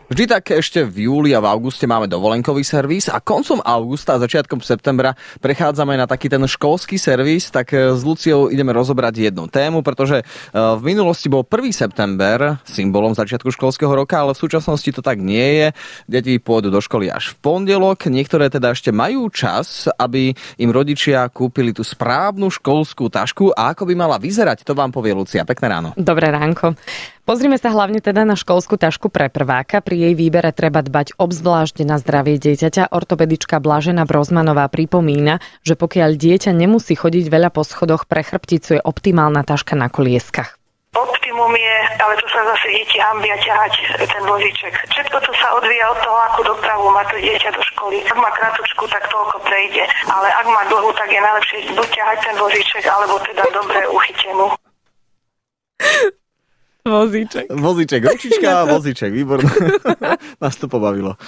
Vždy tak ešte v júli a v auguste máme dovolenkový servis a koncom augusta a začiatkom septembra prechádzame na taký ten školský servis, tak s Luciou ideme rozobrať jednu tému, pretože v minulosti bol 1. september symbolom začiatku školského roka, ale v súčasnosti to tak nie je. Deti pôjdu do školy až v pondelok, niektoré teda ešte majú čas, aby im rodičia kúpili tú správnu školskú tašku a ako by mala vyzerať, to vám povie Lucia. Pekné ráno. Dobré ránko. Pozrime sa hlavne teda na školskú tašku pre prváka. Pri jej výbere treba dbať obzvlášť na zdravie dieťaťa. Ortopedička Blažena Brozmanová pripomína, že pokiaľ dieťa nemusí chodiť veľa po schodoch, pre chrbticu je optimálna taška na kolieskach. Optimum je, ale to sa zase deti hanbia ťahať ten vozíček. Všetko, čo sa odvíja od toho, akú dopravu má to dieťa do školy. Ak má kratučku, tak toľko prejde. Ale ak má dlhú, tak je najlepšie buď ťahať ten vozíček, alebo teda dobre uchytenú. Vozíček, ručička a vozíček, výborné. Nás to pobavilo.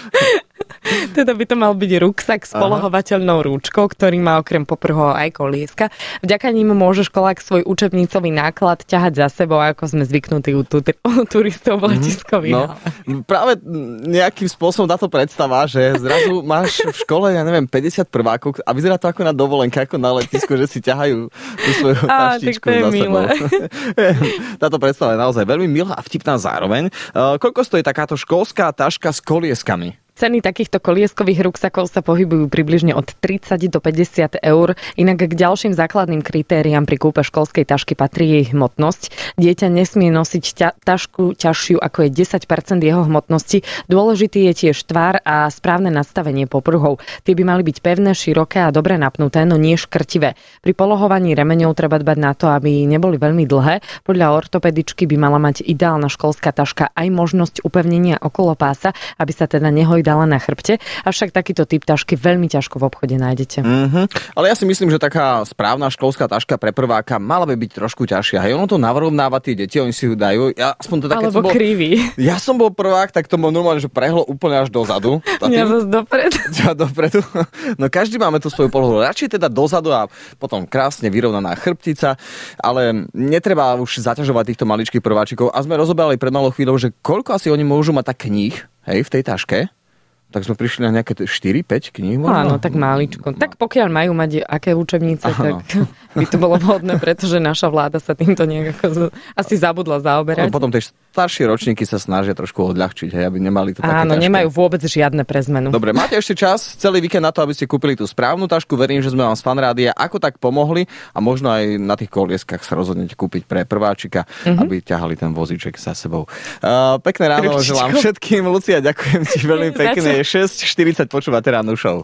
Teda by to mal byť ruksak s polohovateľnou rúčkou, ktorý má okrem poprho aj kolieska. Vďaka ním môže školák svoj učebnicový náklad ťahať za sebou, ako sme zvyknutí u turistov v letiskových. No, práve nejakým spôsobom táto predstava, že zrazu máš v škole, 50 prvákov a vyzerá to ako na dovolenke, ako na letisku, že si ťahajú tú svoju taštičku za sebou. Táto predstava je naozaj veľmi milá a vtipná zároveň. Koľko stojí takáto školská taška s kolieskami? Ceny takýchto kolieskových ruksakov sa pohybujú približne od 30 do 50 eur. Inak k ďalším základným kritériám pri kúpe školskej tašky patrí jej hmotnosť. Dieťa nesmie nosiť tašku ťažšiu ako je 10% jeho hmotnosti. Dôležitý je tiež tvár a správne nastavenie popruhov. Tie by mali byť pevné, široké a dobre napnuté, no nie škrtivé. Pri polohovaní remeňov treba dbať na to, aby neboli veľmi dlhé. Podľa ortopedičky by mala mať ideálna školská taška aj možnosť upevnenia okolo pása, aby sa teda nehojdala na chrbte, avšak takýto typ tašky veľmi ťažko v obchode nájdete. Ale ja si myslím, že taká správna školská taška pre prváka mala by byť trošku ťažšia. Hej, ono to narovnáva tie deti, oni si ju dajú. Ja aspoň teda, alebo krivý. Ja som bol prvák, tak to bol normálne, že prehlo úplne až dozadu. Ja zase dopredu. Ja dopredu. No každý máme tú svoju polohu. Radšej teda dozadu a potom krásne vyrovnaná chrbtica, ale netreba už zaťažovať týchto maličkých prváčikov. A sme rozoberali pred malou chvíľou, že koľko asi oni môžu mať tak kníh, hej, v tej taške. Tak sme prišli na nejaké 4-5 kníh možno? Áno, tak máličko. Tak pokiaľ majú mať aké učebnice, tak by to bolo vhodné, pretože naša vláda sa týmto nejako asi zabudla zaoberať. No, potom tie staršie ročníky sa snažia trošku odľahčiť, hej, aby nemali to také ťažké. Áno, nemajú vôbec žiadne pre zmenu. Dobre, máte ešte čas celý víkend na to, aby ste kúpili tú správnu tašku. Verím, že sme vám z Fanrádia ako tak pomohli a možno aj na tých kolieskach sa rozhodnete kúpiť pre prváčika, aby ťahali ten vozíček za sebou. Pekné ráno želám všetkým. Lucia, ďakujem ti veľmi pekne. 6:40 počúvate Rannú show.